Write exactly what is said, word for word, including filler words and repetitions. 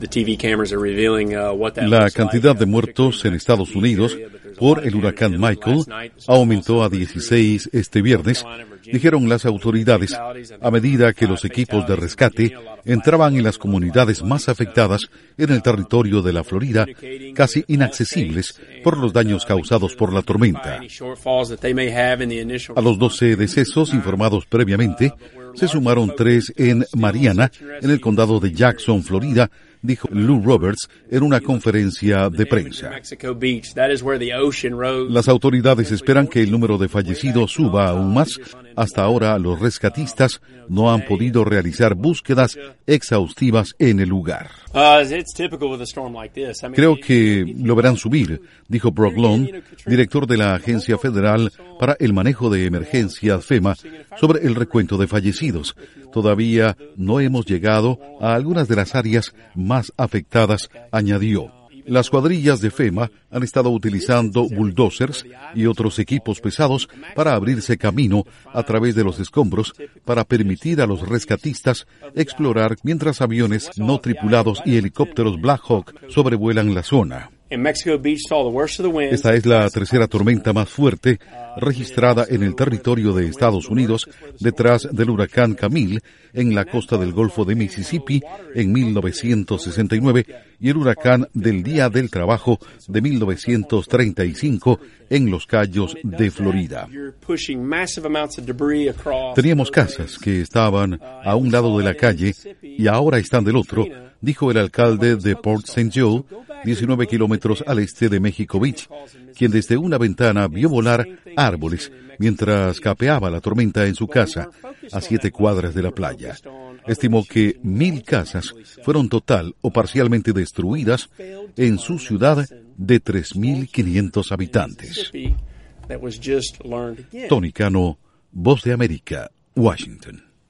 La cantidad de muertos en Estados Unidos por el huracán Michael aumentó a dieciséis este viernes, dijeron las autoridades, a medida que los equipos de rescate entraban en las comunidades más afectadas en el territorio de la Florida, casi inaccesibles por los daños causados por la tormenta. A los doce decesos informados previamente, se sumaron tres en Mariana, en el condado de Jackson, Florida, dijo Lou Roberts en una conferencia de prensa. Las autoridades esperan que el número de fallecidos suba aún más. Hasta ahora, los rescatistas no han podido realizar búsquedas exhaustivas en el lugar. Creo que lo verán subir, dijo Brock Long, director de la Agencia Federal para el Manejo de Emergencias FEMA, sobre el recuento de fallecidos. Todavía no hemos llegado a algunas de las áreas más afectadas, añadió. Las cuadrillas de FEMA han estado utilizando bulldozers y otros equipos pesados para abrirse camino a través de los escombros para permitir a los rescatistas explorar mientras aviones no tripulados y helicópteros Black Hawk sobrevuelan la zona. Esta es la tercera tormenta más fuerte registrada en el territorio de Estados Unidos detrás del huracán Camille en la costa del Golfo de Mississippi en mil novecientos sesenta y nueve y el huracán del Día del Trabajo de mil novecientos treinta y cinco en Los Cayos de Florida. Teníamos casas que estaban a un lado de la calle y ahora están del otro, dijo el alcalde de Port Saint Joe, diecinueve kilómetros al este de Mexico Beach, quien desde una ventana vio volar árboles mientras capeaba la tormenta en su casa, a siete cuadras de la playa. Estimó que mil casas fueron total o parcialmente destruidas en su ciudad de tres mil quinientos habitantes. Tony Cano, Voz de América, Washington.